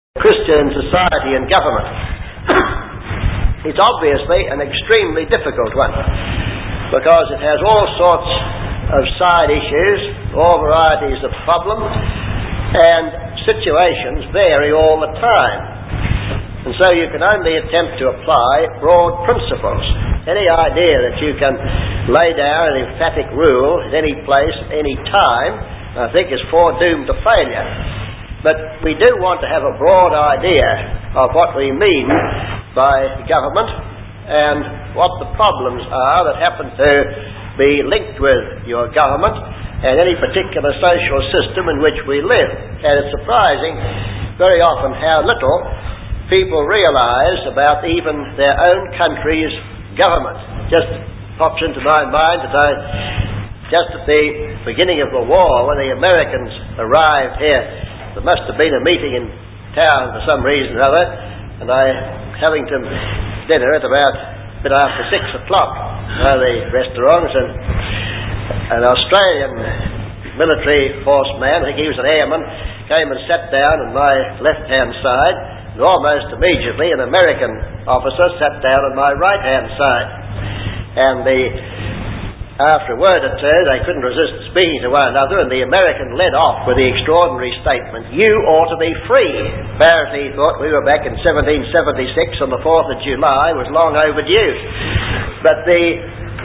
Christian society and government. It's obviously an extremely difficult one because it has all sorts of side issues, all varieties of problems, and situations vary all the time. And so you can only attempt to apply broad principles. Any idea that you can lay down an emphatic rule at any place, at any time, I think is foredoomed to failure. But we do want to have a broad idea of what we mean by government and what the problems are that happen to be linked with your government and any particular social system in which we live. And it's surprising very often how little people realise about even their own country's government. Just pops into my mind that just at the beginning of the war, when the Americans arrived here, there must have been a meeting in town for some reason or other, and having to dinner at about a bit after 6 o'clock. The restaurants, and an Australian military force man, I think he was an airman, came and sat down on my left-hand side, and almost immediately an American officer sat down on my right-hand side. And after a word or two, they couldn't resist speaking to one another, and the American led off with the extraordinary statement, "You ought to be free." Apparently he thought we were back in 1776 and the 4th of July was long overdue. But the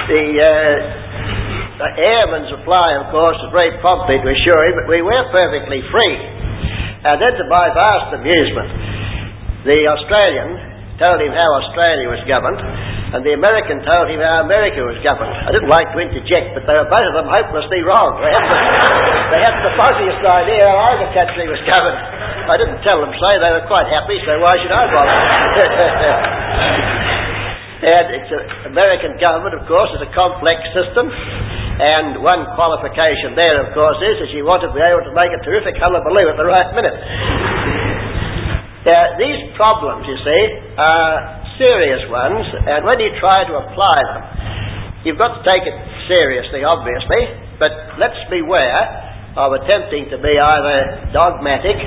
airman's reply, of course, was very promptly to assure him that we were perfectly free. And then, to my vast amusement, the Australian told him how Australia was governed, and the American told him how America was governed. I didn't like to interject, but they were both of them hopelessly wrong. They had the fuzziest idea how either country was governed. I didn't tell them so. They were quite happy, so why should I bother? And American government, of course, is a complex system, and one qualification there, of course, is that you want to be able to make a terrific hullabaloo at the right minute. These problems, you see, are serious ones, and when you try to apply them, you've got to take it seriously, obviously, but let's beware of attempting to be either dogmatic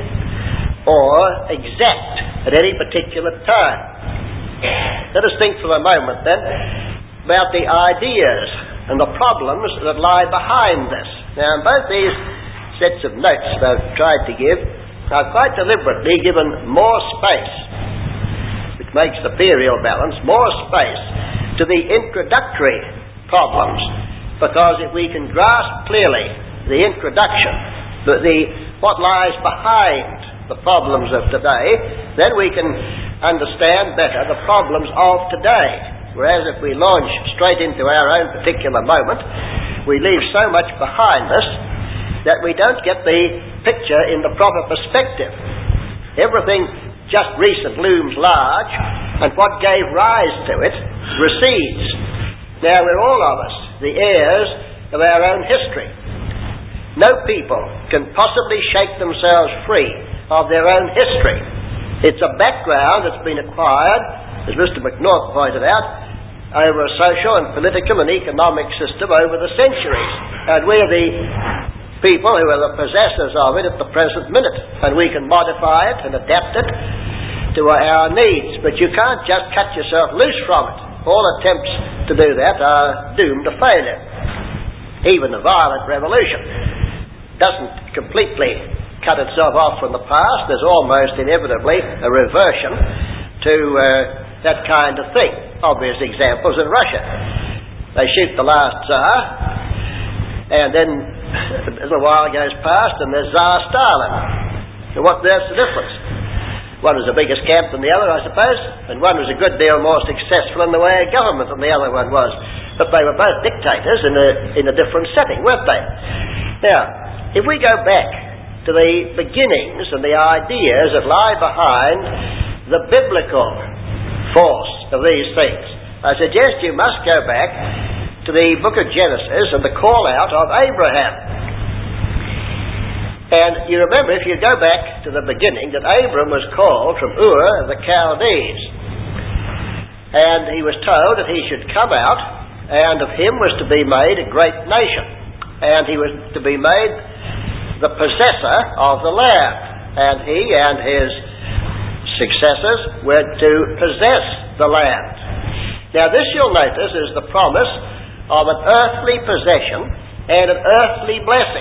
or exact at any particular time. Let us think for a moment, then, about the ideas and the problems that lie behind this. Now, in both these sets of notes that I've tried to give, I've quite deliberately given more space, which makes the period balance, more space to the introductory problems, because if we can grasp clearly the introduction, what lies behind the problems of today, then we can understand better the problems of today. Whereas if we launch straight into our own particular moment, we leave so much behind us that we don't get the picture in the proper perspective. Everything just recent looms large, and what gave rise to it recedes. Now, we're all of us the heirs of our own history. No people can possibly shake themselves free of their own history. It's a background that's been acquired, as Mr. McNaught pointed out, over a social and political and economic system over the centuries. And we're the people who are the possessors of it at the present minute, and we can modify it and adapt it to our needs. But you can't just cut yourself loose from it. All attempts to do that are doomed to failure. Even the violent revolution doesn't completely cut itself off from the past. There's almost inevitably a reversion to that kind of thing. Obvious examples in Russia. They shoot the last Tsar, and then a little while goes past and there's Tsar Stalin. So there's the difference? One was a bigger scamp than the other, I suppose, and one was a good deal more successful in the way of government than the other one was. But they were both dictators in a different setting, weren't they? Now, if we go back to the beginnings and the ideas that lie behind the biblical force of these things, I suggest you must go back to the book of Genesis and the call out of Abraham. And you remember, if you go back to the beginning, that Abram was called from Ur of the Chaldees, and he was told that he should come out, and of him was to be made a great nation, and he was to be made the possessor of the land, and he and his successors were to possess the land. Now this, you'll notice, is the promise of an earthly possession and an earthly blessing.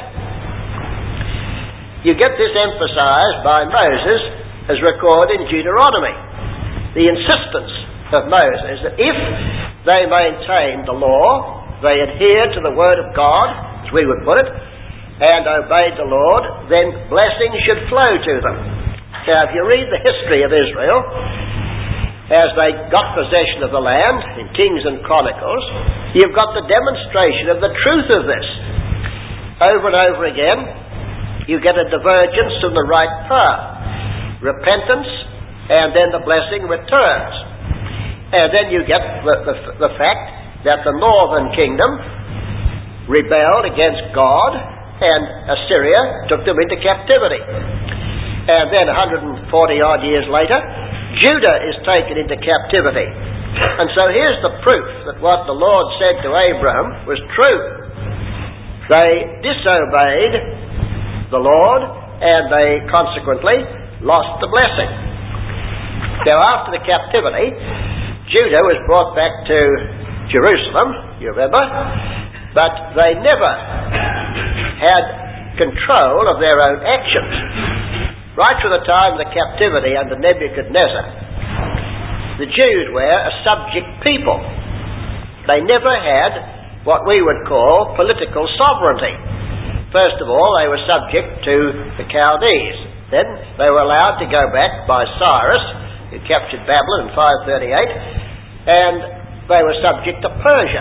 You get this emphasized by Moses as recorded in Deuteronomy. The insistence of Moses that if they maintained the law, they adhered to the word of God, as we would put it, and obeyed the Lord, then blessing should flow to them. Now, if you read the history of Israel, as they got possession of the land in Kings and Chronicles, you've got the demonstration of the truth of this. Over and over again, you get a divergence from the right path. Repentance, and then the blessing returns. And then you get the fact that the northern kingdom rebelled against God, and Assyria took them into captivity. And then 140 odd years later, Judah is taken into captivity. And so here's the proof that what the Lord said to Abraham was true. They disobeyed the Lord, and they consequently lost the blessing. Now after the captivity, Judah was brought back to Jerusalem, you remember, but they never had control of their own actions. Right from the time of the captivity under Nebuchadnezzar, the Jews were a subject people. They never had what we would call political sovereignty. First of all, they were subject to the Chaldees. Then they were allowed to go back by Cyrus, who captured Babylon in 538, and they were subject to Persia.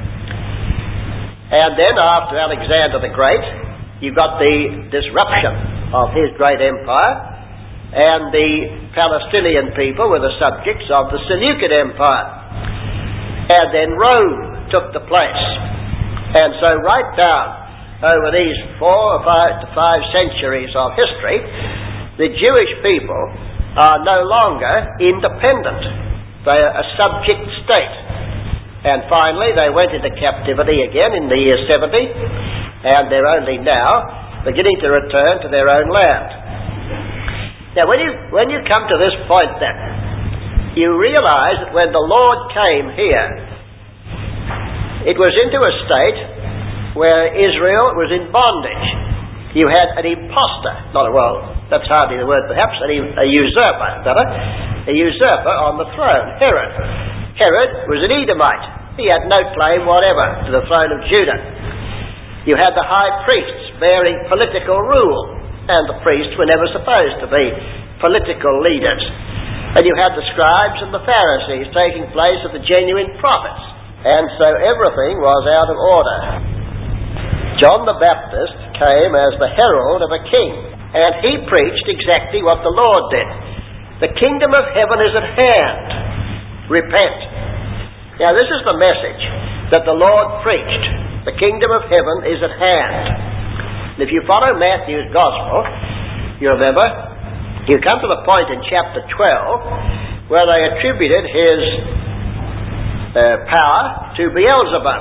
And then after Alexander the Great, you got the disruption of his great empire, and the Palestinian people were the subjects of the Seleucid Empire. And then Rome took the place. And so right down over these 4 or 5 centuries of history, the Jewish people are no longer independent. They are a subject state. And finally they went into captivity again in the year 70, and they're only now beginning to return to their own land. Now when you come to this point then, you realize that when the Lord came here, it was into a state where Israel was in bondage. You had an imposter, that's hardly the word perhaps, a usurper on the throne, Herod. Herod was an Edomite. He had no claim whatever to the throne of Judah. You had the high priests bearing political rule, and the priests were never supposed to be political leaders. And you had the scribes and the Pharisees taking place of the genuine prophets, and so everything was out of order. John the Baptist came as the herald of a king, and he preached exactly what the Lord did. The kingdom of heaven is at hand. Repent. Now this is the message that the Lord preached. The kingdom of heaven is at hand. And if you follow Matthew's Gospel, you remember, you come to the point in chapter 12 where they attributed his power to Beelzebub.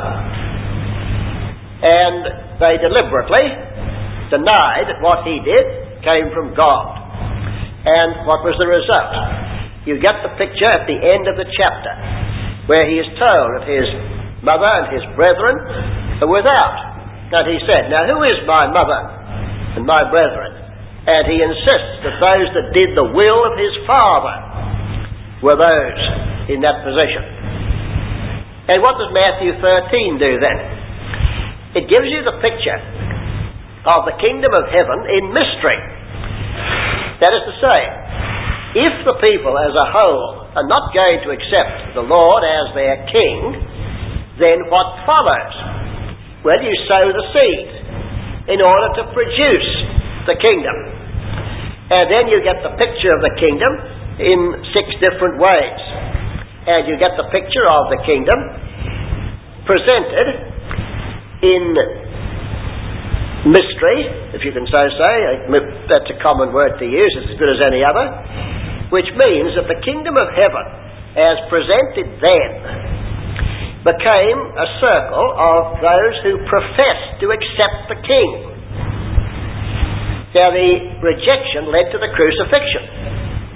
And they deliberately denied that what he did came from God. And what was the result? You get the picture at the end of the chapter where he is told that his mother and his brethren are without. And he said, now who is my mother and my brethren? And he insists that those that did the will of his Father were those in that position. And what does Matthew 13 do then? It gives you the picture of the kingdom of heaven in mystery. That is to say, if the people as a whole are not going to accept the Lord as their king, then what follows? Well, you sow the seed in order to produce the kingdom. And then you get the picture of the kingdom in 6 different ways. And you get the picture of the kingdom presented in mystery, if you can so say. That's a common word to use, it's as good as any other. Which means that the kingdom of heaven, as presented then, became a circle of those who professed to accept the king. Now the rejection led to the crucifixion.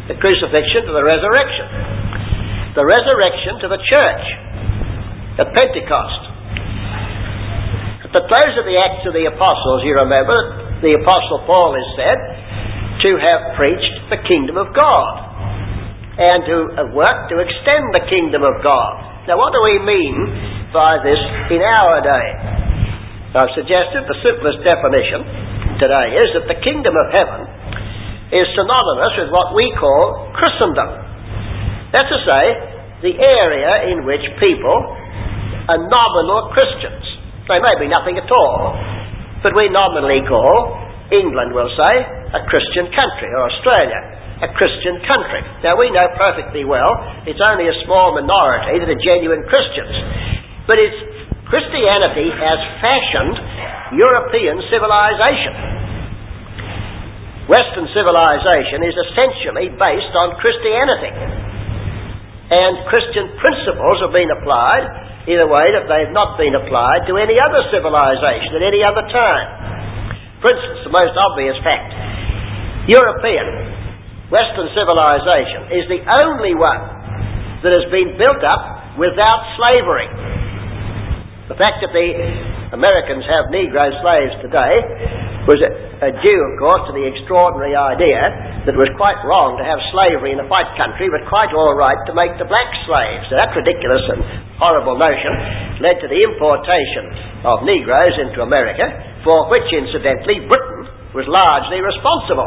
The crucifixion to the resurrection. The resurrection to the church at Pentecost. At the close of the Acts of the Apostles, you remember, the Apostle Paul is said to have preached the kingdom of God and to have worked to extend the kingdom of God. Now, what do we mean by this in our day? I've suggested the simplest definition today is that the kingdom of heaven is synonymous with what we call Christendom. That's to say, the area in which people are nominal Christians. They may be nothing at all, but we nominally call England, we'll say, a Christian country, or Australia, a Christian country. Now, we know perfectly well it's only a small minority that are genuine Christians, but Christianity has fashioned European civilization. Western civilization is essentially based on Christianity, and Christian principles have been applied in a way that they've not been applied to any other civilization at any other time. For instance, the most obvious fact, European, Western civilization is the only one that has been built up without slavery. The fact that the Americans have Negro slaves today was due, of course, to the extraordinary idea that it was quite wrong to have slavery in a white country, but quite all right to make the black slaves. So that ridiculous and horrible notion led to the importation of Negroes into America, for which, incidentally, Britain was largely responsible.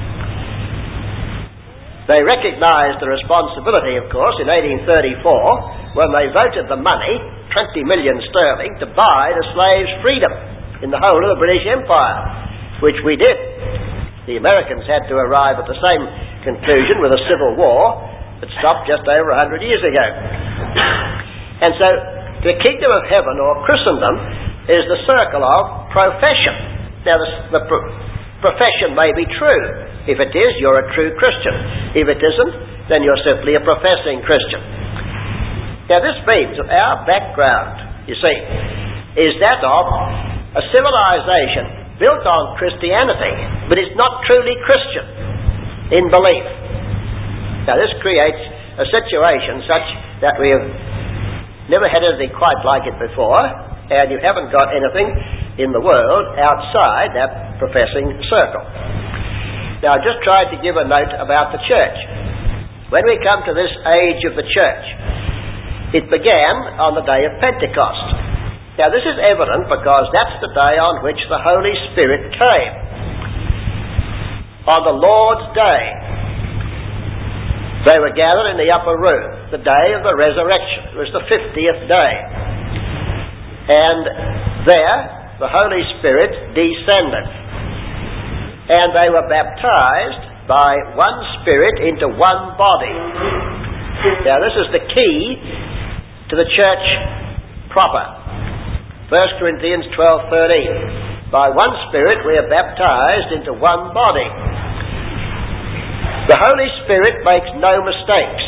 They recognised the responsibility, of course, in 1834, when they voted the money, 20 million sterling, to buy the slaves' freedom in the whole of the British Empire, which we did. The Americans had to arrive at the same conclusion with a civil war that stopped just over 100 years ago. And so, the kingdom of heaven, or Christendom, is the circle of profession. Now, the profession may be true. If it is, you're a true Christian. If it isn't, then you're simply a professing Christian. Now, this means that our background, you see, is that of a civilization built on Christianity, but it's not truly Christian in belief. Now, this creates a situation such that we have never had anything quite like it before, and you haven't got anything in the world outside that professing circle. Now, I just tried to give a note about the church. When we come to this age of the church, it began on the day of Pentecost. Now, this is evident because that's the day on which the Holy Spirit came. On the Lord's Day, they were gathered in the upper room, the day of the resurrection. It was the 50th day. And there, the Holy Spirit descended. And they were baptized by one Spirit into one body. Now, this is the key to the church proper. 1 Corinthians 12:13. By one Spirit we are baptized into one body. The Holy Spirit makes no mistakes.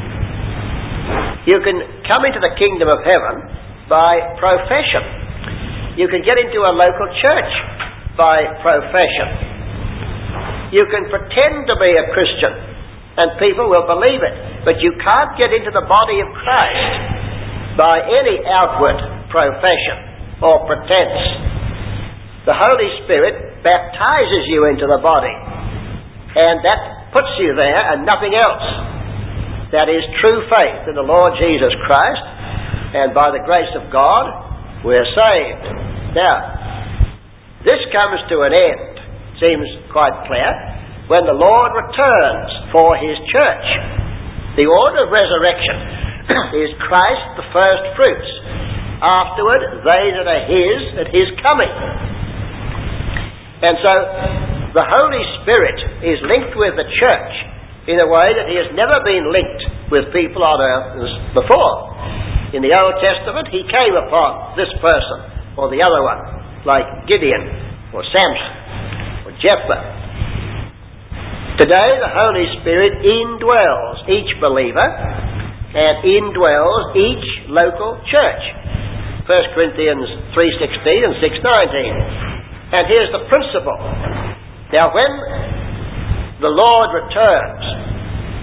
You can come into the kingdom of heaven by profession. You can get into a local church by profession. You can pretend to be a Christian and people will believe it, but you can't get into the body of Christ by any outward profession or pretense. The Holy Spirit baptizes you into the body, and that puts you there and nothing else. That is true faith in the Lord Jesus Christ, and by the grace of God we're saved. Now, this comes to an end, seems quite clear, when the Lord returns for His church. The order of resurrection is Christ the first fruits. Afterward, they that are His at His coming. And so, the Holy Spirit is linked with the church in a way that He has never been linked with people on earth before. In the Old Testament, He came upon this person or the other one, like Gideon or Samson or Jephthah. Today, the Holy Spirit indwells each believer and indwells each local church. 1 Corinthians 3:16 and 6:19. And here's the principle. Now, when the Lord returns,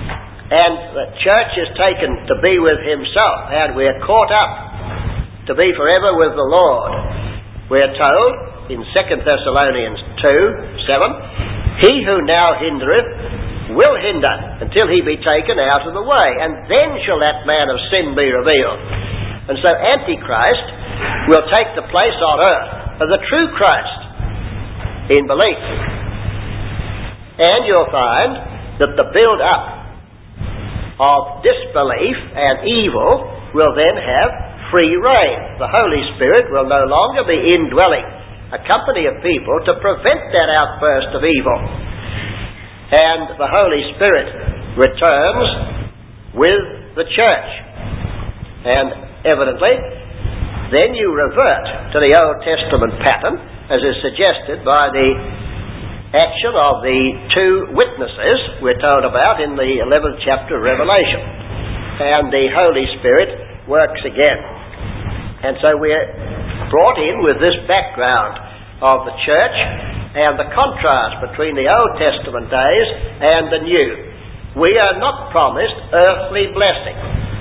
and the church is taken to be with himself, and we're caught up to be forever with the Lord. We're told in 2 Thessalonians 2:7, he who now hindereth will hinder until he be taken out of the way, and then shall that man of sin be revealed. And so Antichrist will take the place on earth of the true Christ in belief. And you'll find that the build-up of disbelief and evil will then have free reign. The Holy Spirit will no longer be indwelling a company of people to prevent that outburst of evil. And the Holy Spirit returns with the church. And evidently, then you revert to the Old Testament pattern, as is suggested by the action of the two witnesses we're told about in the 11th chapter of Revelation. And the Holy Spirit works again. And so we're brought in with this background of the church and the contrast between the Old Testament days and the New. We are not promised earthly blessing.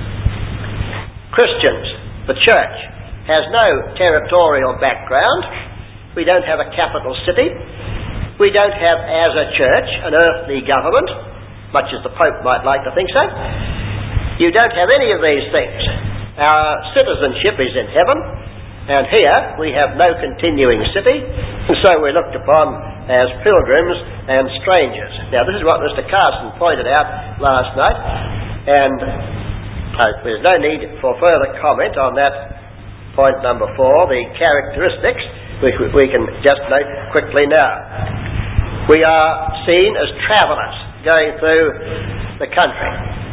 Christians, the church, has no territorial background. We don't have a capital city. We don't have, as a church, an earthly government, much as the Pope might like to think so. You don't have any of these things. Our citizenship is in heaven, and here we have no continuing city, and so we're looked upon as pilgrims and strangers. Now, this is what Mr. Carson pointed out last night, and there's no need for further comment on that point number 4, the characteristics, which we can just note quickly now. We are seen as travellers going through the country.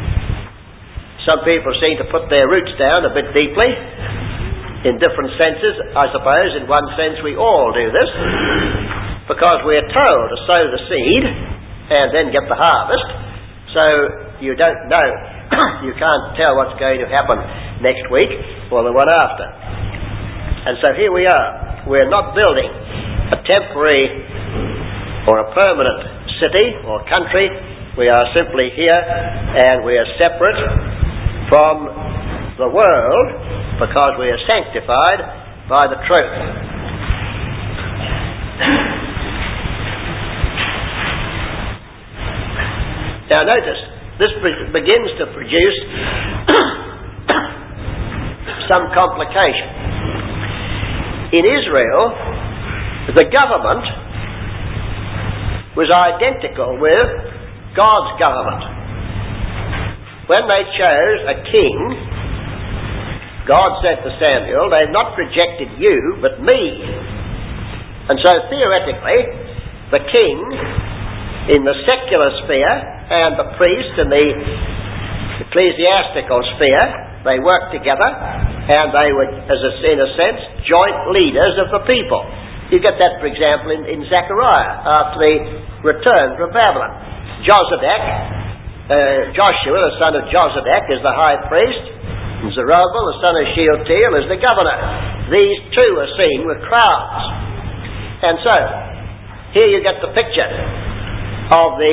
Some people seem to put their roots down a bit deeply, in different senses. I suppose in one sense we all do this, because we're told to sow the seed and then get the harvest, so you don't know, you can't tell what's going to happen next week or the one after. And so here we are. We're not building a temporary or a permanent city or country. We are simply here, and we are separate from the world because we are sanctified by the truth. Now notice, this begins to produce some complication. In Israel, the government was identical with God's government. When they chose a king, God said to Samuel, "They've not rejected you, but me." And so theoretically, the king in the secular sphere and the priest in the ecclesiastical sphere, they worked together, and they were, in a sense, joint leaders of the people. You get that, for example, in Zechariah, after the return from Babylon. Joshua, the son of Jozadak, is the high priest, and Zerubbabel, the son of Shealtiel, is the governor. These two are seen with crowns. And so, here you get the picture of the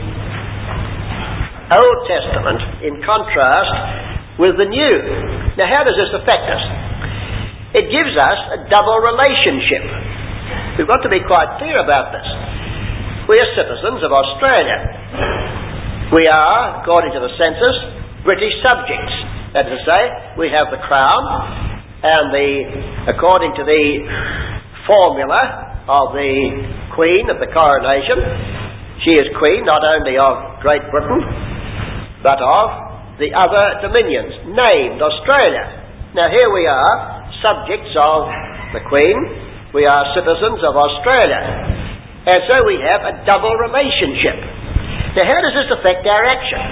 Old Testament in contrast with the New. Now, how does this affect us? It gives us a double relationship. We've got to be quite clear about this. We are citizens of Australia. We are, according to the census, British subjects. That is to say, we have the crown, and according to the formula of the Queen of the coronation, she is Queen not only of Great Britain, but of the other dominions, named Australia. Now here we are, subjects of the Queen. We are citizens of Australia. And so we have a double relationship. Now how does this affect our action?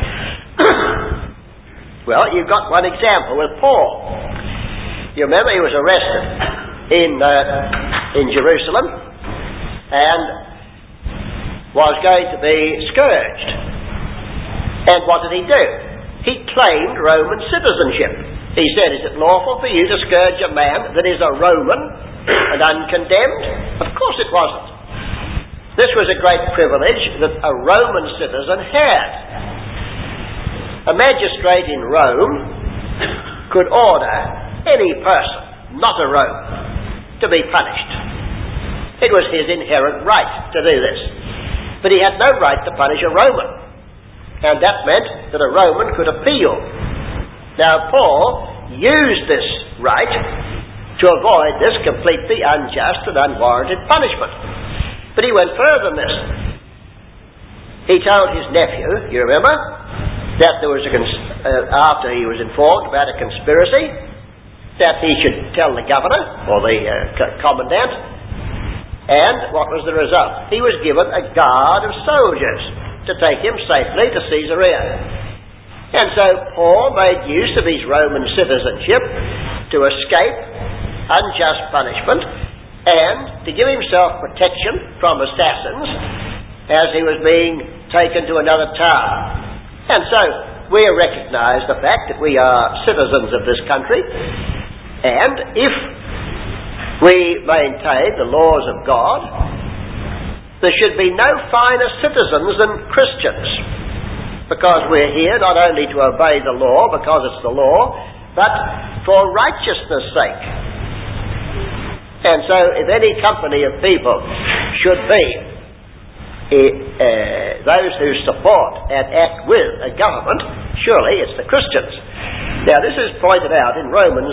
Well, you've got one example with Paul. You remember he was arrested in Jerusalem and was going to be scourged. And what did he do? He claimed Roman citizenship. He said, "Is it lawful for you to scourge a man that is a Roman and uncondemned?" Of course it wasn't. This was a great privilege that a Roman citizen had. A magistrate in Rome could order any person, not a Roman, to be punished. It was his inherent right to do this. But he had no right to punish a Roman. And that meant that a Roman could appeal. Now Paul used this right to avoid this completely unjust and unwarranted punishment. But he went further than this. He told his nephew, you remember, that there was after he was informed about a conspiracy, that he should tell the governor or the commandant. And what was the result? He was given a guard of soldiers to take him safely to Caesarea. And so Paul made use of his Roman citizenship to escape unjust punishment and to give himself protection from assassins as he was being taken to another town. And so we recognise the fact that we are citizens of this country, and if we maintain the laws of God, there should be no finer citizens than Christians, because we're here not only to obey the law because it's the law, but for righteousness' sake. And so if any company of people should be those who support and act with a government, surely it's the Christians. Now this is pointed out in Romans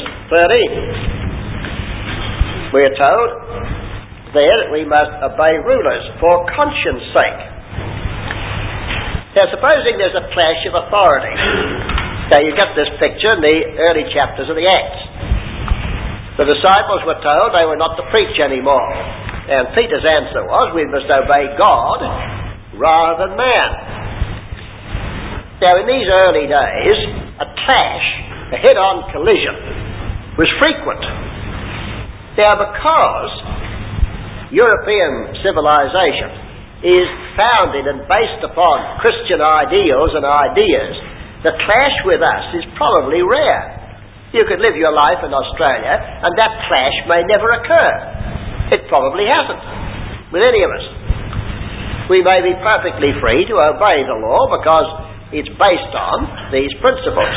13. We are told there that we must obey rulers for conscience sake. Now supposing there's a clash of authority. Now you get this picture in the early chapters of the Acts. The disciples were told they were not to preach anymore. And Peter's answer was, we must obey God rather than man. Now in these early days, a clash, a head-on collision, was frequent. Now because European civilization is founded and based upon Christian ideals and ideas, the clash with us is probably rare. You could live your life in Australia and that clash may never occur. It probably hasn't with any of us. We may be perfectly free to obey the law because it's based on these principles.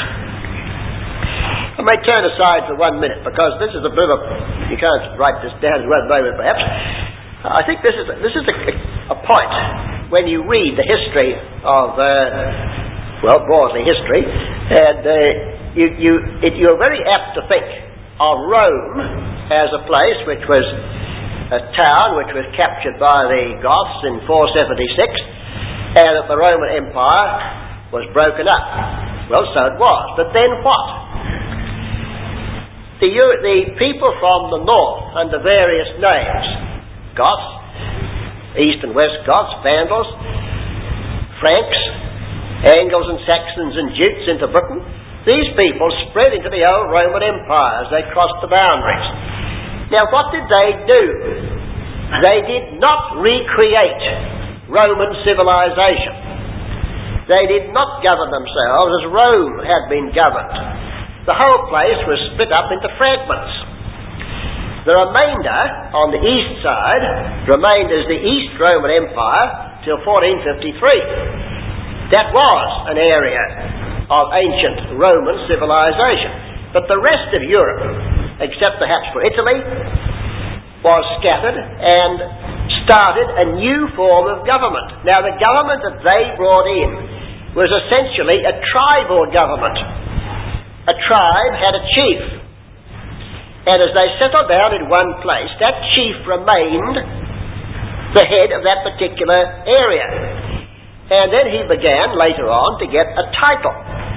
I may turn aside for 1 minute because this is a bit of you can't write this down in 1 moment perhaps. I think this is a point when you read the history of broadly history, and you're very apt to think of Rome as a place which was a town which was captured by the Goths in 476, and that the Roman Empire was broken up. Well, so it was. But then what? The people from the north under various names, Goths, East and West Goths, Vandals, Franks, Angles and Saxons and Jutes into Britain, these people spread into the old Roman Empire as they crossed the boundaries. Now what did they do? They did not recreate Roman civilization. They did not govern themselves as Rome had been governed. The whole place was split up into fragments. The remainder on the east side remained as the East Roman Empire till 1453. That was an area of ancient Roman civilization. But the rest of Europe, except perhaps for Italy, was scattered and started a new form of government. Now the government that they brought in was essentially a tribal government. A tribe had a chief, and as they settled down in one place, that chief remained the head of that particular area. And then he began later on to get a title.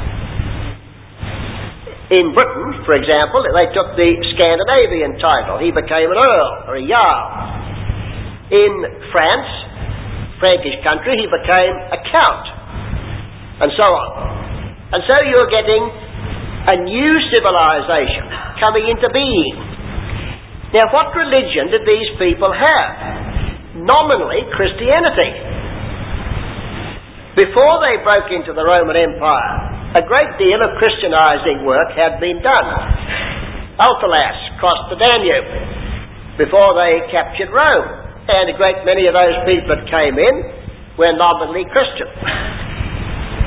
In Britain, for example, they took the Scandinavian title. He became an earl or a jarl. In France, Frankish country, he became a count, and so on. And so you're getting a new civilization coming into being. Now, what religion did these people have? Nominally, Christianity. Before they broke into the Roman Empire, a great deal of Christianizing work had been done. Ulfilas crossed the Danube before they captured Rome, and a great many of those people that came in were nominally Christian.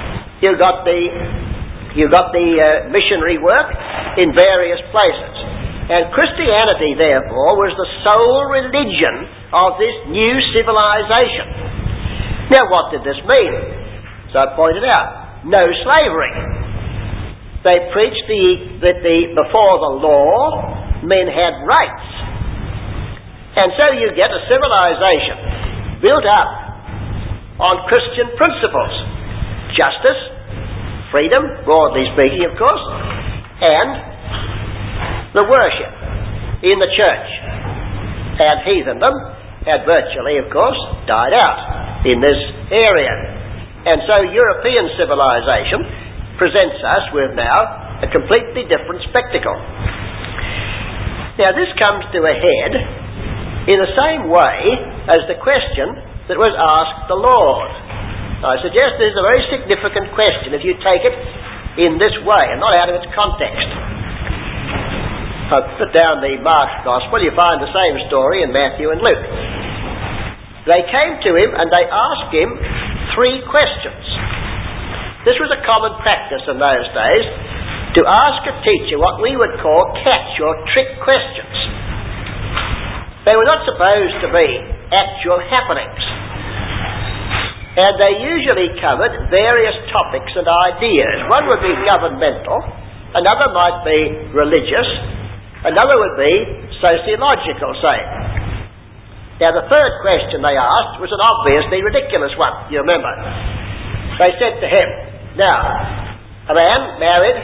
you got the missionary work in various places. And Christianity, therefore, was the sole religion of this new civilization. Now, what did this mean? As I pointed out, no slavery. They preached that before the law, men had rights. And so you get a civilization built up on Christian principles. Justice, freedom, broadly speaking, of course, and the worship in the church. And heathendom had virtually, of course, died out in this area. And so European civilization presents us with now a completely different spectacle. Now this comes to a head in the same way as the question that was asked the Lord. I suggest this is a very significant question if you take it in this way and not out of its context. I'll put down the Mark Gospel. You find the same story in Matthew and Luke. They came to him and they asked him 3 questions. This was a common practice in those days, to ask a teacher what we would call catch or trick questions. They were not supposed to be actual happenings. And they usually covered various topics and ideas. One would be governmental, another might be religious, another would be sociological, say. Now the third question they asked was an obviously ridiculous one, you remember. They said to him, now, a man married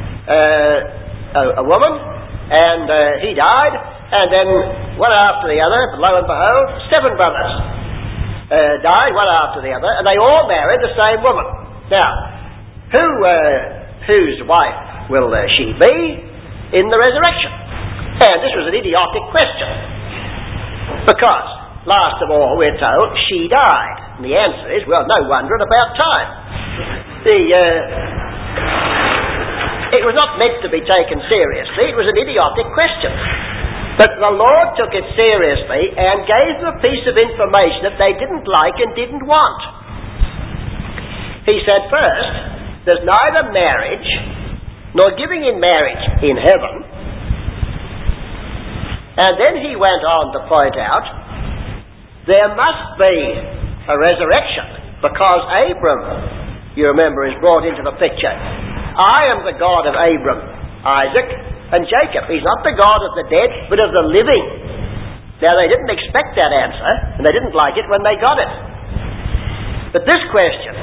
a woman, and he died, and then one after the other, lo and behold, 7 brothers died, one after the other, and they all married the same woman. Now, whose wife will she be in the resurrection? And this was an idiotic question, because, last of all, we're told, she died. And the answer is, well, no wonder, at about time. It was not meant to be taken seriously. It was an idiotic question. But the Lord took it seriously and gave them a piece of information that they didn't like and didn't want. He said, first, there's neither marriage nor giving in marriage in heaven. And then he went on to point out, there must be a resurrection, because Abram, you remember, is brought into the picture. I am the God of Abram, Isaac, and Jacob. He's not the God of the dead, but of the living. Now, they didn't expect that answer, and they didn't like it when they got it. But this question,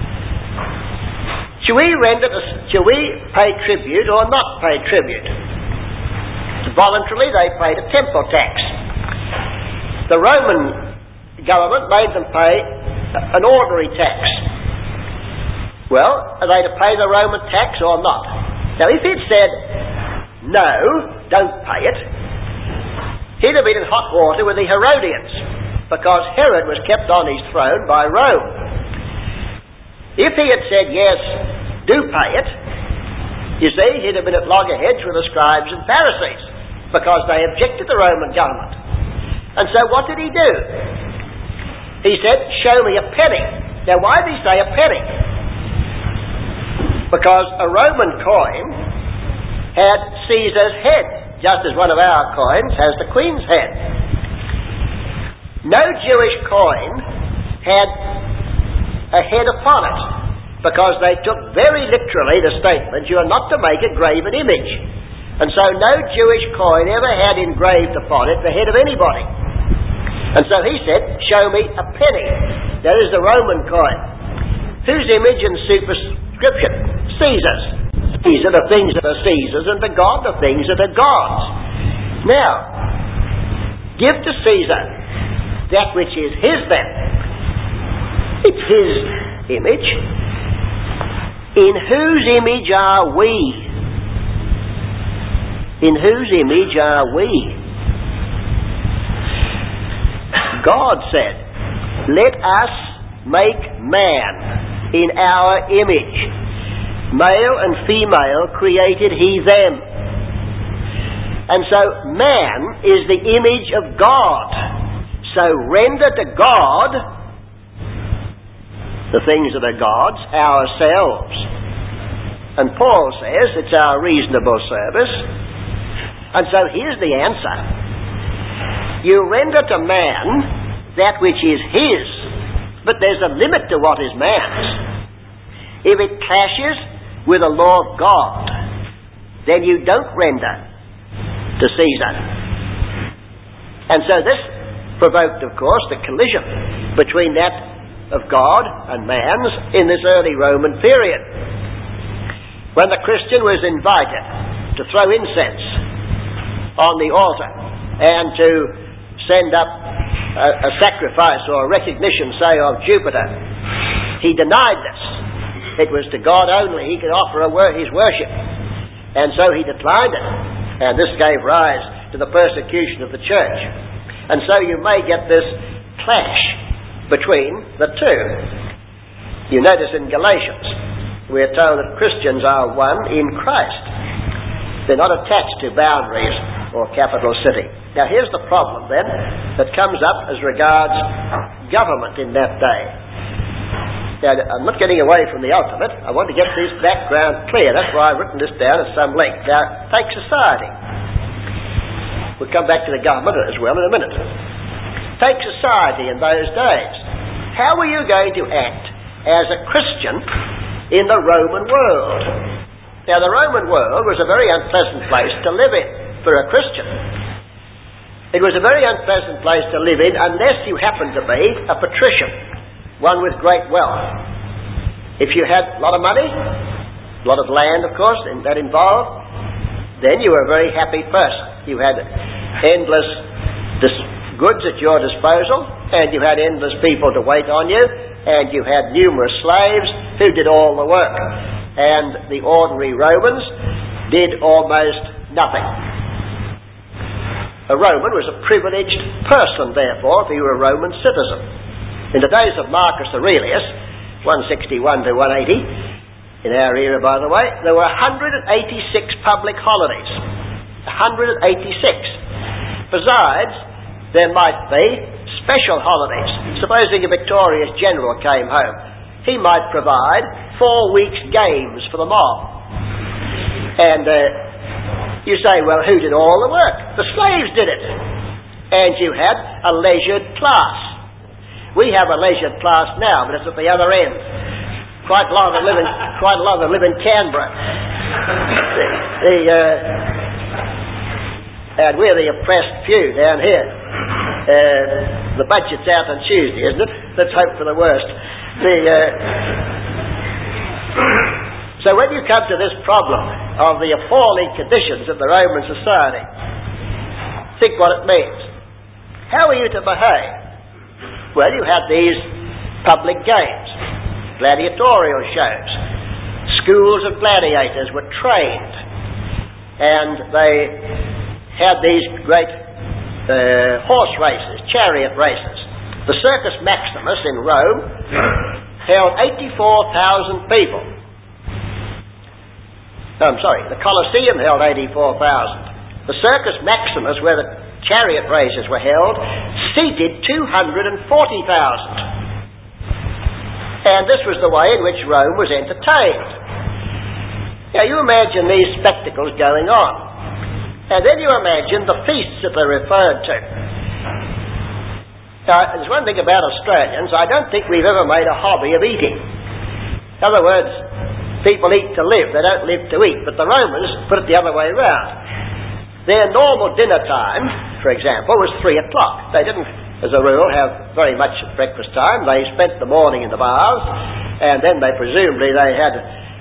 shall we pay tribute or not pay tribute? Voluntarily, they paid a temple tax. The Roman government made them pay an ordinary tax. Well, are they to pay the Roman tax or not? Now, if he'd said, no, don't pay it, he'd have been in hot water with the Herodians, because Herod was kept on his throne by Rome. If he had said, yes, do pay it, you see, he'd have been at loggerheads with the scribes and Pharisees, because they objected to the Roman government. And so what did he do? He said, show me a penny. Now, why did he say a penny? Because a Roman coin had Caesar's head, just as one of our coins has the Queen's head. No Jewish coin had a head upon it, because they took very literally the statement, you are not to make a graven image. And so no Jewish coin ever had engraved upon it the head of anybody. And so he said, show me a penny. That is the Roman coin. Whose image and superscription? Caesar's. These are the things that are Caesar's, and the God the things that are God's. Now, give to Caesar that which is his then. It's his image. In whose image are we? In whose image are we? God said, let us make man in our image. Male and female created he them. And so man is the image of God. So render to God the things that are God's, ourselves. And Paul says it's our reasonable service. And so here's the answer. You render to man that which is his, but there's a limit to what is man's. If it clashes with the law of God, then you don't render to Caesar. And so this provoked, of course, the collision between that of God and man's in this early Roman period, when the Christian was invited to throw incense on the altar and to send up a sacrifice or a recognition, say, of Jupiter. He denied this. It was to God only he could offer his worship. And so he declined it. And this gave rise to the persecution of the church. And so you may get this clash between the two. You notice in Galatians, we're told that Christians are one in Christ. They're not attached to boundaries or capital city. Now here's the problem then that comes up as regards government in that day. Now I'm not getting away from the ultimate. I want to get this background clear. That's why I've written this down at some length. Now take society. We'll come back to the government as well in a minute. Take society in those days. How were you going to act as a Christian in the Roman world? Now the Roman world was a very unpleasant place to live in for a Christian. It was a very unpleasant place to live in unless you happened to be a patrician, one with great wealth. If you had a lot of money, a lot of land, of course, and that involved, then you were a very happy person. You had endless goods at your disposal, and you had endless people to wait on you, and you had numerous slaves who did all the work. And the ordinary Romans did almost nothing. A Roman was a privileged person, therefore, if he were a Roman citizen. In the days of Marcus Aurelius, 161 to 180, in our era, by the way, there were 186 public holidays. 186. Besides, there might be special holidays. Supposing a victorious general came home, he might provide 4 weeks' games for the mob. And you say, well, who did all the work? The slaves did it. And you had a leisured class. We have a leisured class now, but it's at the other end. Quite a lot of them live in Canberra. And we're the oppressed few down here. The budget's out on Tuesday, isn't it? Let's hope for the worst. So when you come to this problem of the appalling conditions of the Roman society, think what it means. How are you to behave? Well, you had these public games, gladiatorial shows. Schools of gladiators were trained, and they had these great horse races, chariot races. The Circus Maximus in Rome held 84,000 people. The Colosseum held 84,000. The Circus Maximus, where the chariot races were held, seated 240,000. And this was the way in which Rome was entertained. Now you imagine these spectacles going on. And then you imagine the feasts that they're referred to. Now, there's one thing about Australians, I don't think we've ever made a hobby of eating. In other words, people eat to live, they don't live to eat. But the Romans put it the other way around. Their normal dinner time, for example, was 3 o'clock. They didn't, as a rule, have very much at breakfast time. They spent the morning in the baths, and then presumably they had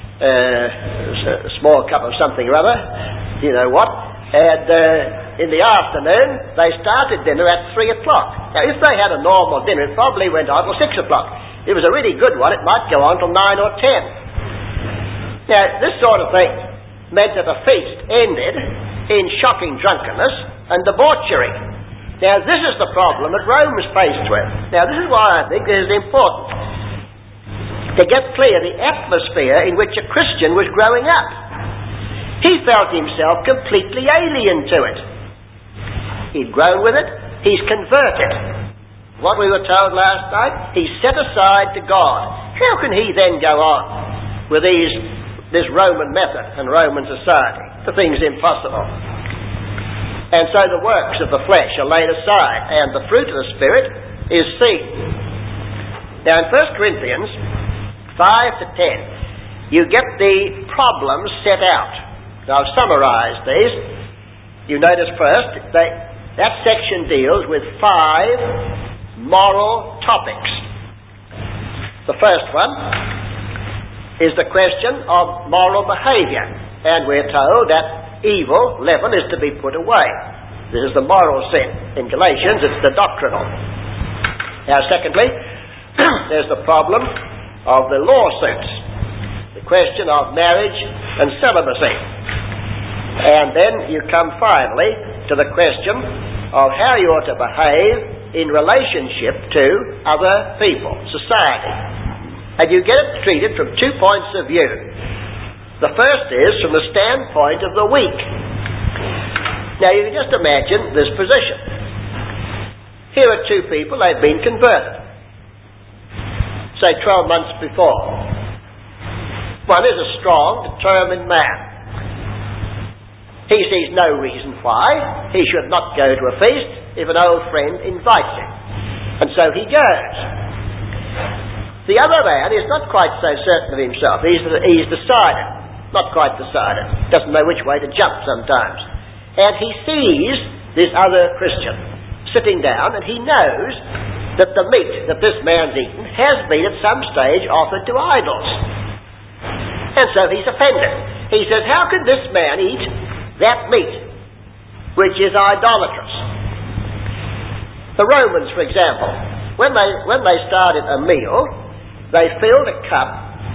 a small cup of something or other, you know what. And in the afternoon, they started dinner at 3 o'clock. Now, if they had a normal dinner, it probably went on till 6 o'clock. If it was a really good one, it might go on till 9 or 10. Now, this sort of thing meant that a feast ended in shocking drunkenness and debauchery. Now, this is the problem that Rome was faced with. Now, this is why I think it is important to get clear the atmosphere in which a Christian was growing up. He felt himself completely alien to it. He'd grown with it. He's converted. What we were told last night, he's set aside to God. how can he then go on with this Roman method and Roman society? The thing's impossible. And so the works of the flesh are laid aside, and the fruit of the Spirit is seen. Now in 1 Corinthians 5 to 10, you get the problems set out. Now I've summarised these. You notice first that section deals with 5 moral topics. The first one is the question of moral behaviour, and we're told that evil leaven is to be put away. This is the moral sin. In Galatians it's the doctrinal. Now secondly, there's the problem of the lawsuits, the question of marriage and celibacy. And then you come finally to the question of how you ought to behave in relationship to other people, society. And you get it treated from 2 points of view. The first is from the standpoint of the weak. Now you can just imagine this position. Here are 2 people, they've been converted, say 12 months before. One is a strong, determined man. He sees no reason why he should not go to a feast if an old friend invites him. And so he goes. The other man is not quite so certain of himself. He's decided. Not quite decided. Doesn't know which way to jump sometimes. And he sees this other Christian sitting down, and he knows that the meat that this man's eaten has been at some stage offered to idols. And so he's offended. He says, how can this man eat that meat which is idolatrous? The Romans, for example, when they started a meal, they filled a cup,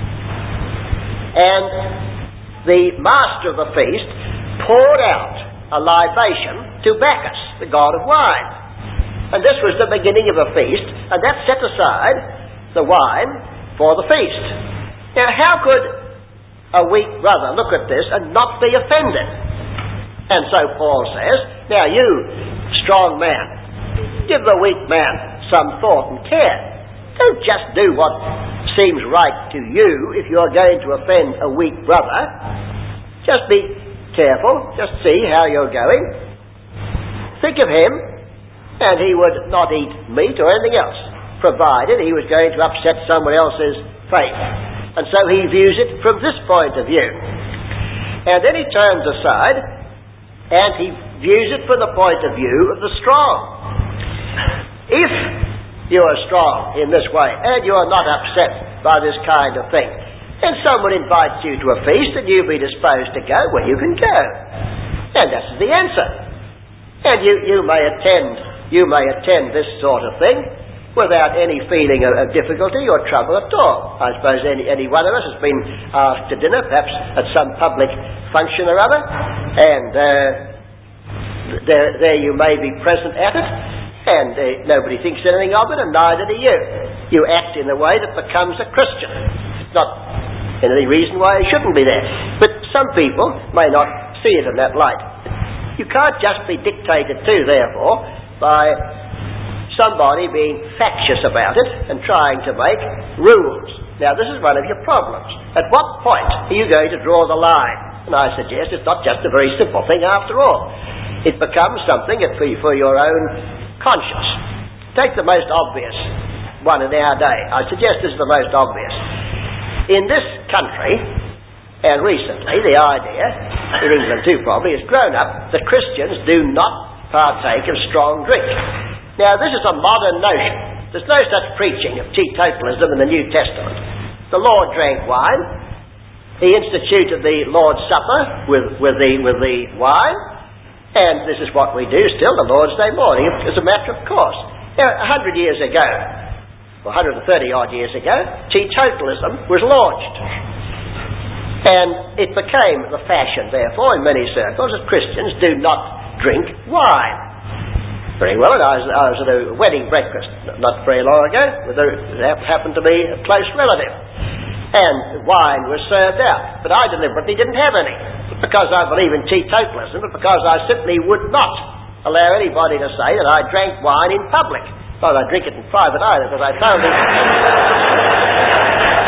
and the master of the feast poured out a libation to Bacchus, the god of wine. And this was the beginning of a feast, and that set aside the wine for the feast. Now how could a weak brother look at this and not be offended? And so Paul says, now you, strong man, give the weak man some thought and care. Don't just do what seems right to you if you're going to offend a weak brother. Just be careful, just see how you're going. Think of him, and he would not eat meat or anything else, provided he was going to upset someone else's faith. And so he views it from this point of view. And then he turns aside, and he views it from the point of view of the strong. If you are strong in this way, and you are not upset by this kind of thing, and someone invites you to a feast, and you be disposed to go, well, you can go. And that's the answer. And you may attend this sort of thing without any feeling of difficulty or trouble at all. I suppose any one of us has been asked to dinner, perhaps at some public function or other, and there you may be present at it, and nobody thinks anything of it, and neither do you. You act in a way that becomes a Christian. It's not any reason why you shouldn't be there. But some people may not see it in that light. You can't just be dictated to, therefore, by somebody being factious about it and trying to make rules. Now, this is one of your problems. At what point are you going to draw the line? And I suggest it's not just a very simple thing after all. It becomes something for your own conscience. Take the most obvious one in our day. I suggest this is the most obvious. In this country, and recently, the idea, in England too probably, has grown up that Christians do not partake of strong drink. Now, this is a modern notion. There's no such preaching of teetotalism in the New Testament. The Lord drank wine. He instituted the Lord's Supper with the wine. And this is what we do still, the Lord's Day morning, as a matter of course. Now, 100 years ago, or 130 odd years ago, teetotalism was launched. And it became the fashion, therefore, in many circles, that Christians do not drink wine. Very well, and I was at a wedding breakfast not very long ago, there happened to be a close relative. And wine was served out, but I deliberately didn't have any. Not because I believe in teetotalism, but because I simply would not allow anybody to say that I drank wine in public. Not that I drink it in private either, because I found it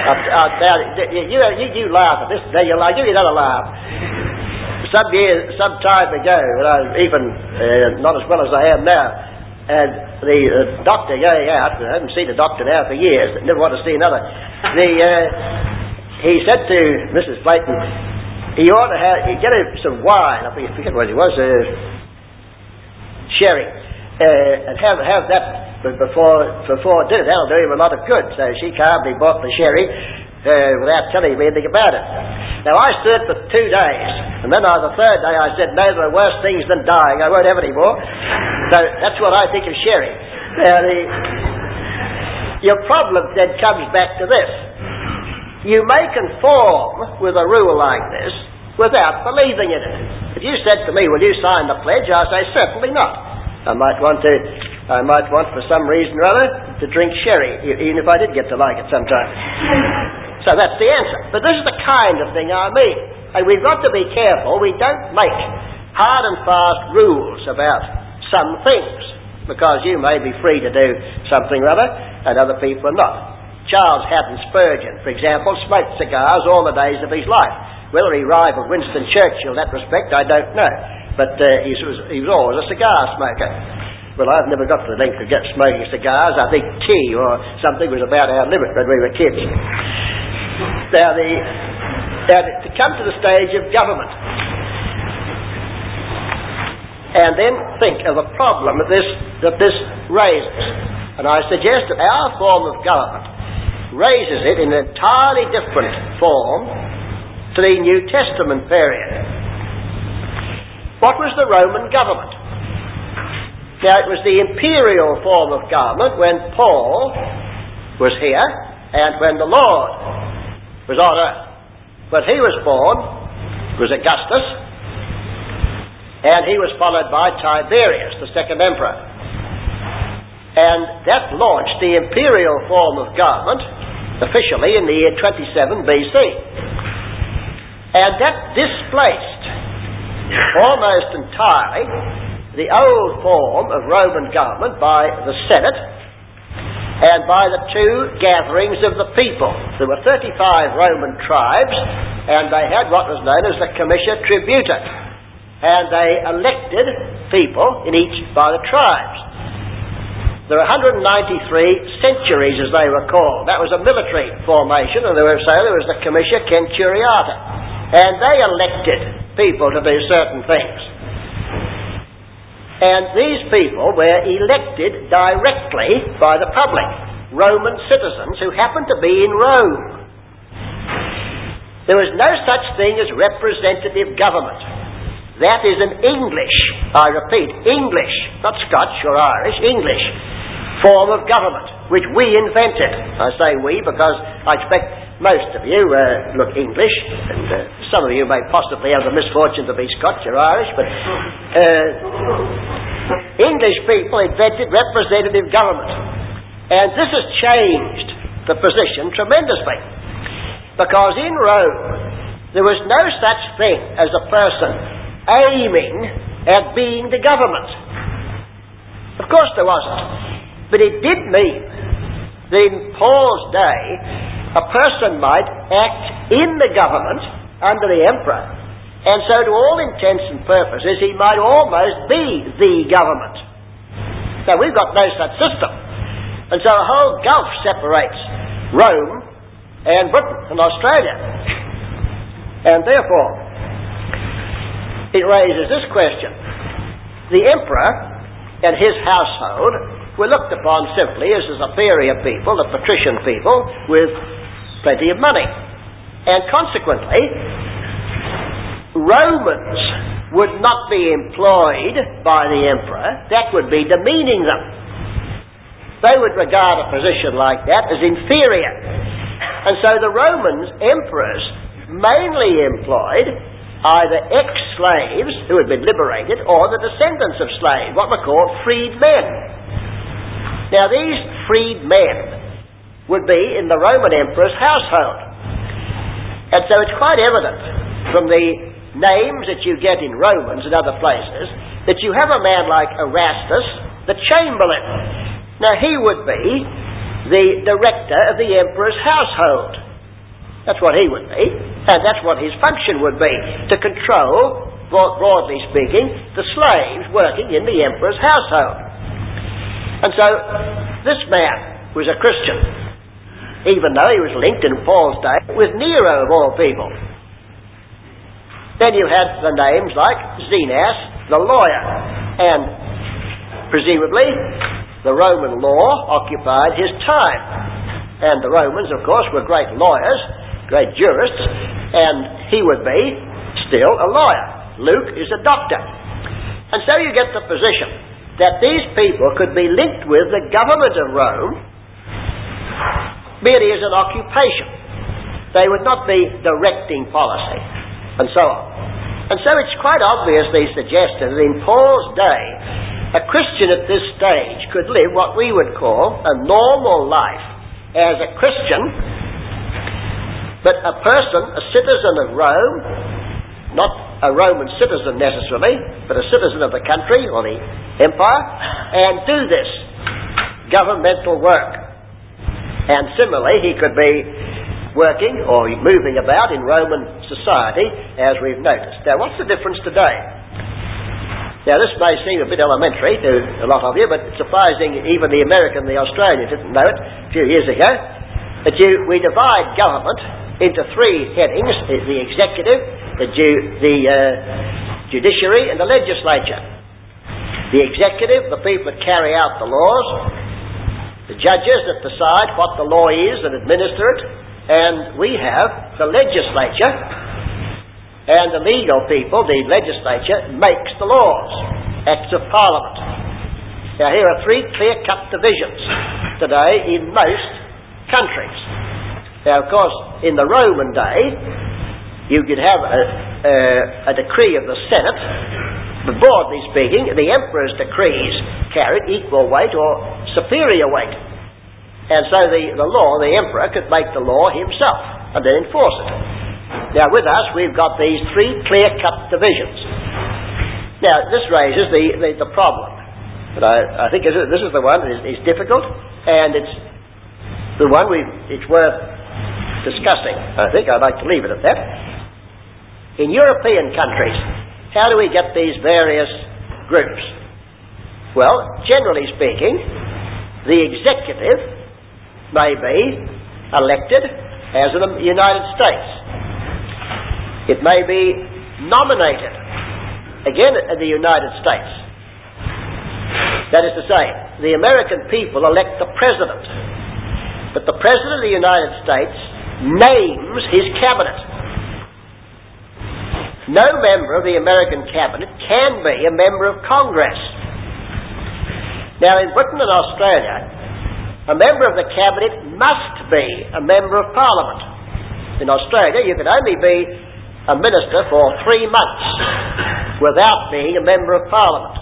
You laugh at this today, I'll give you another laugh. Some time ago, when I was even not as well as I am now, and the doctor going out, I haven't seen the doctor now for years, never want to see another. He said to Mrs. Clayton, he ought to get some wine, I forget what it was, sherry, and have that before dinner. That'll do him a lot of good. So she calmly bought the sherry without telling me anything about it. Now I stood for 2 days, and then on the third day I said, no, there are worse things than dying. I won't have any more. So that's what I think of sherry. Now your problem then comes back to this. You may conform with a rule like this without believing in it. If you said to me, will you sign the pledge? I say, certainly not. I might want for some reason or other to drink sherry, even if I did get to like it sometime. So that's the answer. But this is the kind of thing I mean. And we've got to be careful we don't make hard and fast rules about some things, because you may be free to do something or other and other people are not. Charles Haddon Spurgeon, for example, smoked cigars all the days of his life. Whether he rivaled Winston Churchill in that respect, I don't know. But he was always a cigar smoker. Well, I've never got to the length of smoking cigars. I think tea or something was about our limit when we were kids. Now, to come to the stage of government, and then think of a problem that this raises. And I suggest that our form of government raises it in an entirely different form to the New Testament period. What was the Roman government? Now, it was the imperial form of government when Paul was here and when the Lord was on earth. When he was born, it was Augustus, and he was followed by Tiberius, the second emperor. And that launched the imperial form of government officially in the year 27 BC. And that displaced almost entirely the old form of Roman government by the Senate and by the two gatherings of the people. There were 35 Roman tribes, and they had what was known as the Comitia Tributa, and they elected people in each by the tribes. There were 193 centuries, as they were called. That was a military formation, and there was the Comitia Centuriata, and they elected people to do certain things. And these people were elected directly by the public, Roman citizens who happened to be in Rome. There was no such thing as representative government. That is an English, I repeat, English, not Scotch or Irish, English form of government, which we invented. I say we because I expect most of you look English, and some of you may possibly have the misfortune to be Scotch or Irish, but English people invented representative government. And this has changed the position tremendously. Because in Rome, there was no such thing as a person aiming at being the government. Of course there wasn't. But it did mean that in Paul's day, a person might act in the government under the emperor, and so to all intents and purposes he might almost be the government. Now we've got no such system, and so a whole gulf separates Rome and Britain and Australia. And therefore it raises this question. The emperor and his household were looked upon simply as the superior people, the patrician people, with plenty of money. And consequently, Romans would not be employed by the emperor. That would be demeaning them. They would regard a position like that as inferior. And so the Romans, emperors, mainly employed either ex-slaves who had been liberated or the descendants of slaves, what were called freed men. Now these freed men would be in the Roman emperor's household. And so it's quite evident from the names that you get in Romans and other places that you have a man like Erastus, the chamberlain. Now he would be the director of the emperor's household. That's what he would be, and that's what his function would be, to control, broadly speaking, the slaves working in the emperor's household. And so this man was a Christian, even though he was linked in Paul's day with Nero of all people. Then you had the names like Zenas, the lawyer, and presumably the Roman law occupied his time. And the Romans, of course, were great lawyers, great jurists, and he would be still a lawyer. Luke is a doctor. And so you get the position that these people could be linked with the government of Rome merely as an occupation. They would not be directing policy, and so on. And so it's quite obviously suggested that in Paul's day, a Christian at this stage could live what we would call a normal life as a Christian, but a person, a citizen of Rome, not a Roman citizen necessarily, but a citizen of the country or the empire, and do this governmental work. And similarly, he could be working or moving about in Roman society, as we've noticed. Now, what's the difference today? Now, this may seem a bit elementary to a lot of you, but it's surprising even the American and the Australian didn't know it a few years ago, that we divide government into three headings: the executive, the judiciary, and the legislature. The executive, the people that carry out the laws; the judges that decide what the law is and administer it; and we have the legislature, and the legal people, the legislature, makes the laws, acts of parliament. Now here are three clear-cut divisions today in most countries. Now, of course, in the Roman day, you could have a decree of the Senate, but broadly speaking, the emperor's decrees carried equal weight or superior weight. And so the law, the emperor could make the law himself and then enforce it. Now, with us, we've got these three clear-cut divisions. Now, this raises the problem. But I think this is the one that is difficult, and it's the one it's worth discussing. I think I'd like to leave it at that. In European countries, how do we get these various groups? Well, generally speaking, the executive may be elected as in the United States. It may be nominated, again in the United States. That is to say, the American people elect the president, but the president of the United States names his cabinet. No member of the American cabinet can be a member of Congress. Now, in Britain and Australia, a member of the cabinet must be a member of Parliament. In Australia, you can only be a minister for 3 months without being a member of Parliament.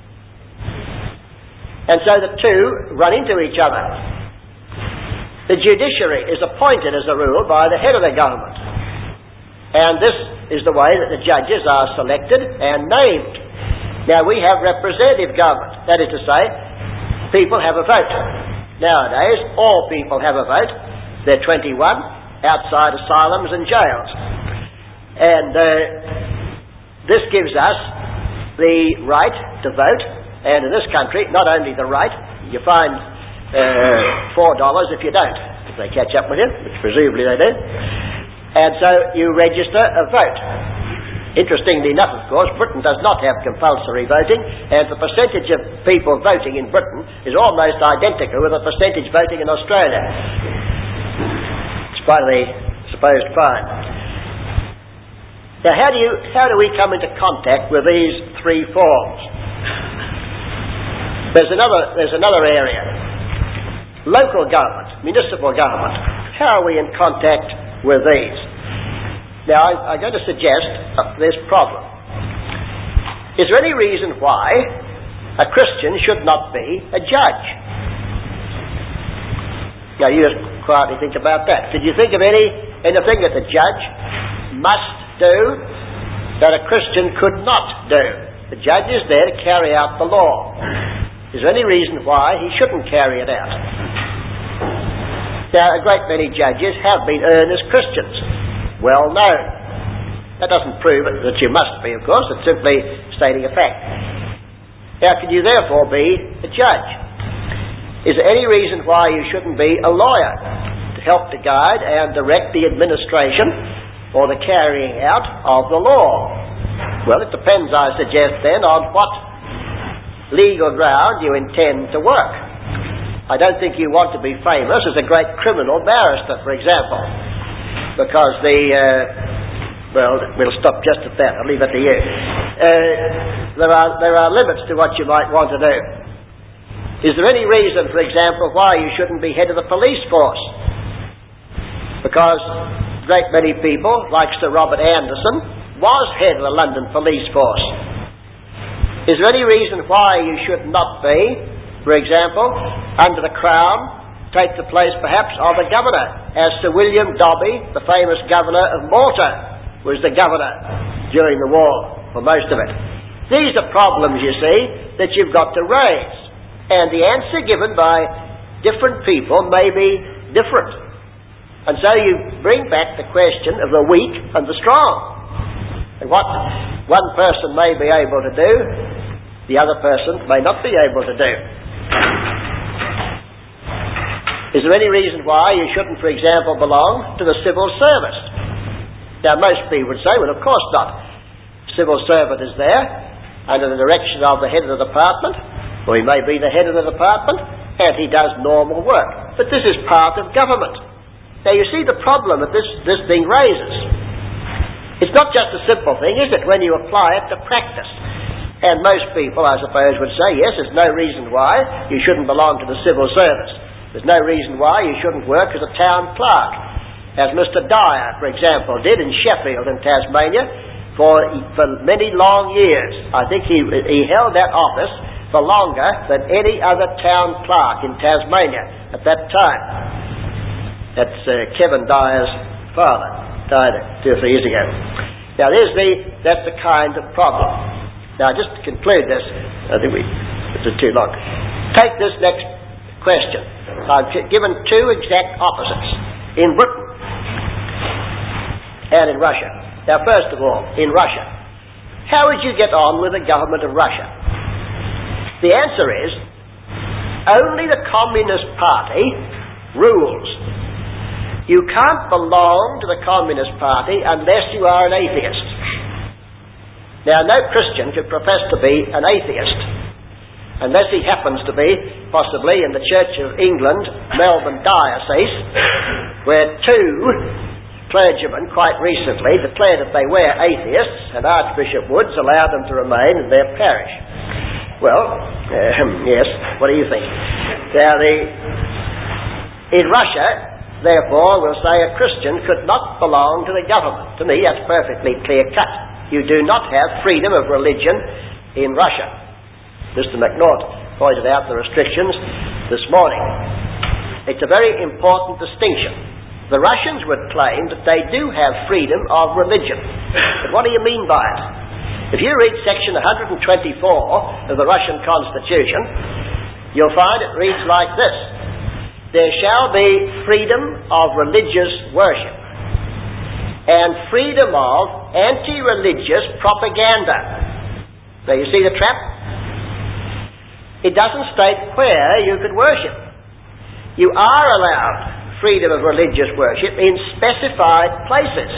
And so the two run into each other. The judiciary is appointed as a rule by the head of the government. And this is the way that the judges are selected and named. Now, we have representative government. That is to say, people have a vote. Nowadays, all people have a vote. They're 21 outside asylums and jails. And this gives us the right to vote. And in this country, not only the right, you find $4 if you don't, if they catch up with you, which presumably they do. And so you register a vote. Interestingly enough, of course, Britain does not have compulsory voting, and the percentage of people voting in Britain is almost identical with the percentage voting in Australia, despite the supposed fine. Now, how do we come into contact with these three forms? There's another area. Local government, municipal government. How are we in contact with these? Now, I'm going to suggest this problem. Is there any reason why a Christian should not be a judge? Now, you just quietly think about that. Did you think of anything that the judge must do that a Christian could not do? The judge is there to carry out the law. Is there any reason why he shouldn't carry it out? Now, a great many judges have been earnest Christians, well known. That doesn't prove that you must be, of course. It's simply stating a fact. How can you therefore be a judge? Is there any reason why you shouldn't be a lawyer to help to guide and direct the administration or the carrying out of the law? Well, it depends, I suggest then, on what legal ground you intend to work. I don't think you want to be famous as a great criminal barrister, for example, because we'll stop just at that. I'll leave it to you. There are limits to what you might want to do. Is there any reason, for example, why you shouldn't be head of the police force? Because a great many people, like Sir Robert Anderson, was head of the London police force. Is there any reason why you should not be, for example, under the Crown, take the place perhaps of a governor, as Sir William Dobby, the famous governor of Malta, was the governor during the war for most of it? These are problems, you see, that you've got to raise. And the answer given by different people may be different. And so you bring back the question of the weak and the strong. And what one person may be able to do, the other person may not be able to do. Is there any reason why you shouldn't, for example, belong to the civil service? Now, most people would say, well, of course not. Civil servant is there under the direction of the head of the department, or he may be the head of the department, and he does normal work. But this is part of government. Now, you see the problem that this thing raises. It's not just a simple thing, is it, when you apply it to practice? And most people, I suppose, would say, yes, there's no reason why you shouldn't belong to the civil service. There's no reason why you shouldn't work as a town clerk, as Mr. Dyer, for example, did in Sheffield in Tasmania for many long years. I think he held that office for longer than any other town clerk in Tasmania at that time. That's Kevin Dyer's father, died 2 or 3 years ago. Now, that's the kind of problem. Now, just to conclude this, I think this is too long. Take this next question. I've given 2 exact opposites in Britain and in Russia. Now, first of all, in Russia, how would you get on with the government of Russia? The answer is, only the Communist Party rules. You can't belong to the Communist Party unless you are an atheist. Now, no Christian could profess to be an atheist unless he happens to be, possibly in the Church of England, Melbourne Diocese, where 2 clergymen quite recently declared that they were atheists, and Archbishop Woods allowed them to remain in their parish. Well, yes, what do you think? Now, in Russia, therefore, we'll say a Christian could not belong to the government. To me, that's perfectly clear-cut. You do not have freedom of religion in Russia. Mr. McNaught pointed out the restrictions this morning. It's a very important distinction. The Russians would claim that they do have freedom of religion. But what do you mean by it? If you read section 124 of the Russian Constitution, you'll find it reads like this: there shall be freedom of religious worship and freedom of anti-religious propaganda. Now, you see the trap? It doesn't state where you could worship. You are allowed freedom of religious worship in specified places.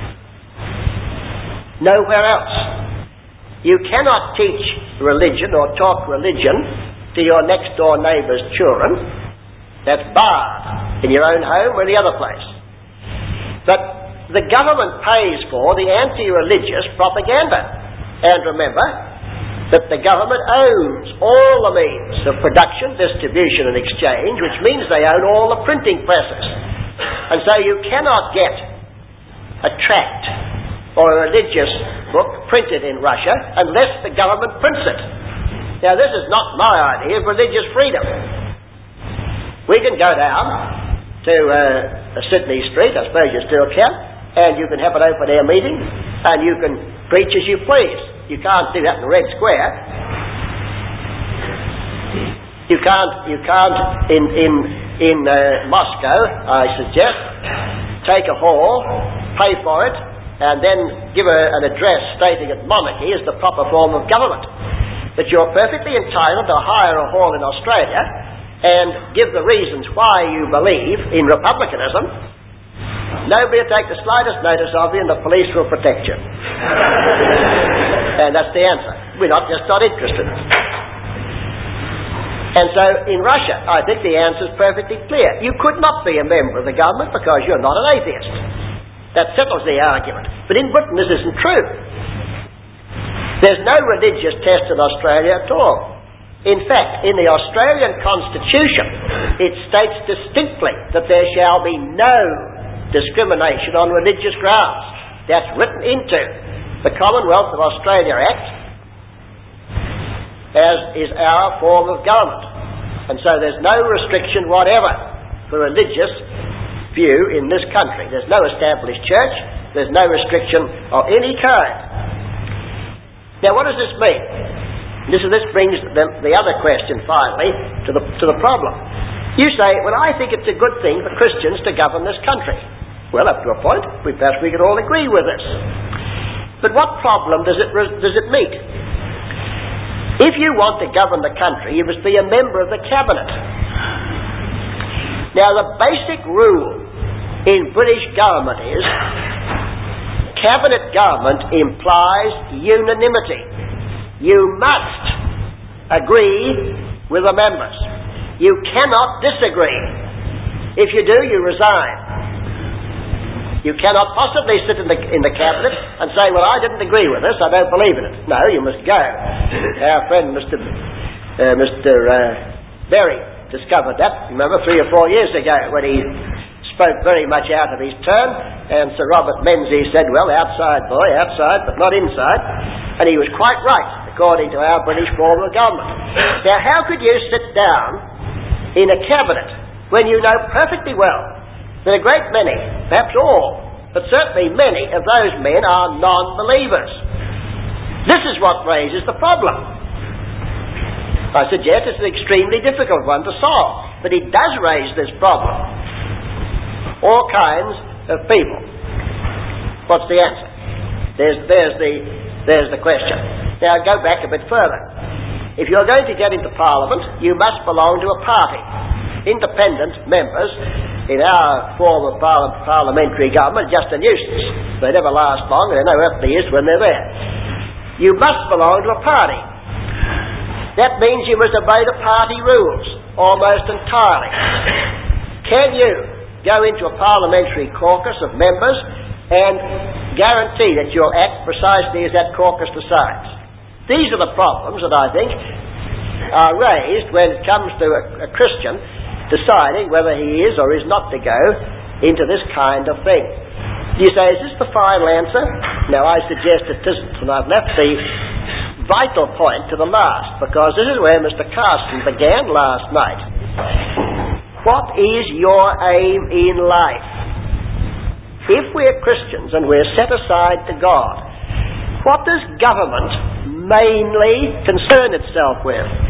Nowhere else. You cannot teach religion or talk religion to your next door neighbour's children. That's barred in your own home or the other place. But the government pays for the anti-religious propaganda. And remember that the government owns all the means of production, distribution and exchange, which means they own all the printing presses. And so you cannot get a tract or a religious book printed in Russia unless the government prints it. Now, this is not my idea of religious freedom. We can go down to Sydney Street, I suppose you still can, and you can have an open-air meeting, and you can preach as you please. You can't do that in Red Square. You can't in in Moscow, I suggest, take a hall, pay for it, and then give an address stating that monarchy is the proper form of government. But you're perfectly entitled to hire a hall in Australia and give the reasons why you believe in republicanism. Nobody will take the slightest notice of you, and the police will protect you. And that's the answer. We're not interested. And so in Russia, I think the answer is perfectly clear. You could not be a member of the government because you're not an atheist. That settles the argument. But in Britain this isn't true. There's no religious test in Australia at all. In fact, in the Australian Constitution, it states distinctly that there shall be no discrimination on religious grounds. That's written into the Commonwealth of Australia Act, as is our form of government. And so there's no restriction whatever for religious view in this country. There's no established church. There's no restriction of any kind. Now what does this mean? This brings the other question finally to the problem. You say, well, I think it's a good thing for Christians to govern this country. Well, up to a point, perhaps we could all agree with this. But what problem does it meet? If you want to govern the country, you must be a member of the cabinet. Now, the basic rule in British government is cabinet government implies unanimity. You must agree with the members. You cannot disagree. If you do, you resign. You cannot possibly sit in the cabinet and say, well, I didn't agree with this, I don't believe in it. No, you must go. Our friend Mr. Berry discovered that, remember, 3 or 4 years ago when he spoke very much out of his turn, and Sir Robert Menzies said, well, outside, boy, outside, but not inside. And he was quite right, according to our British form of government. Now, how could you sit down in a cabinet when you know perfectly well that a great many, perhaps all, but certainly many of those men are non-believers? This is what raises the problem. I suggest it's an extremely difficult one to solve, but it does raise this problem. All kinds of people. What's the answer? There's the question. Now go back a bit further. If you're going to get into Parliament, you must belong to a party. Independent members in our form of parliamentary government are just a nuisance. They never last long, and they're no earthly use when they're there. You must belong to a party. That means you must obey the party rules almost entirely. Can you go into a parliamentary caucus of members and guarantee that you'll act precisely as that caucus decides? These are the problems that I think are raised when it comes to a Christian deciding whether he is or is not to go into this kind of thing. You say, is this the final answer? No, I suggest it isn't, and I've left the vital point to the last, because this is where Mr. Carson began last night. What is your aim in life? If we're Christians and we're set aside to God, what does government mainly concern itself with?